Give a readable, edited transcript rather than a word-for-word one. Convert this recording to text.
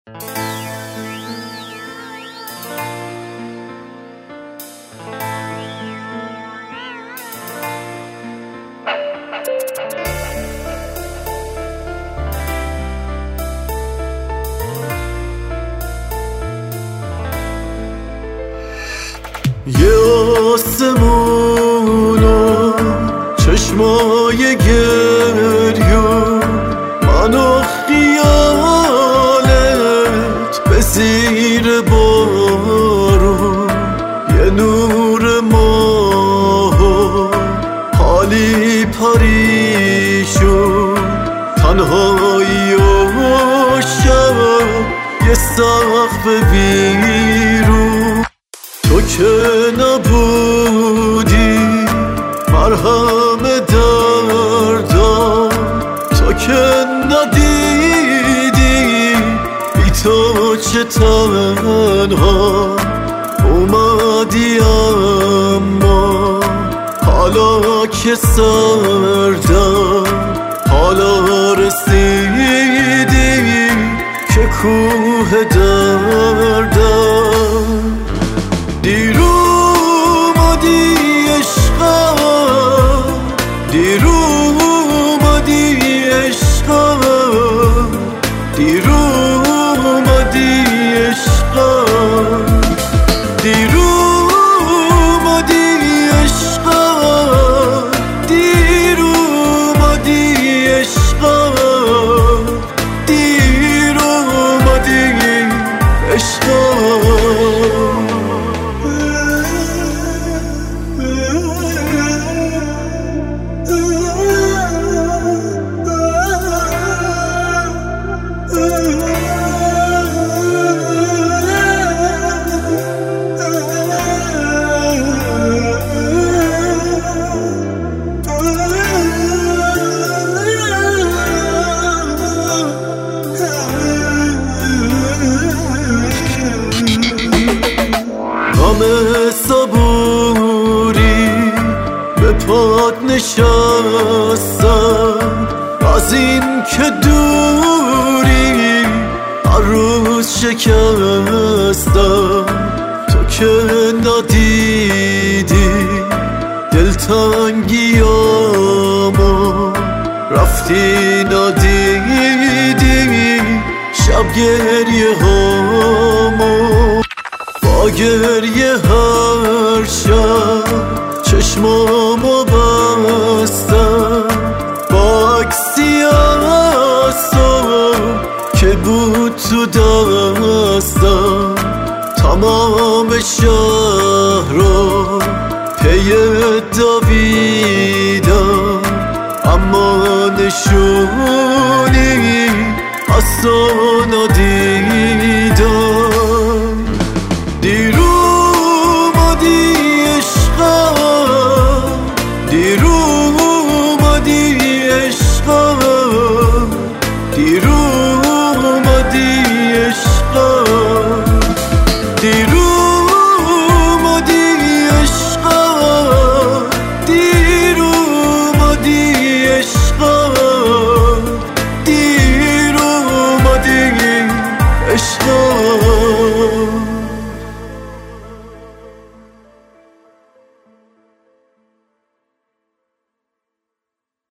یه آسمون و چشمای گریون، من و خیالت به زیر بارون، یه نور ماه و حالی پریشون، تنهایی و شب یه سقف بیرون. تو که نبودی مرهم دردم، تو که ندیدی بی تو چه تنها اومدی، اما حالا که سردم، حالا رسیدی که کوه دردم. دیر اومدی عشقم، دیر اومدی عشقم، دیر اومدی عشقم، دیر اومدی عشقم، دیر اومدی عشقم، دیر اومدی عشقم. همه صبوری به پات نشستم، از این که دوری هر روز شکستم. تو که ندیدی دلتنگیامو، رفتی ندیدی شب گریه هامو. با گریه هر شب چشمامو بستم، با عکسی از تو که بود تو دستم. تمام شهر رو پی دویدم، اما نشونی از تو ندیدم.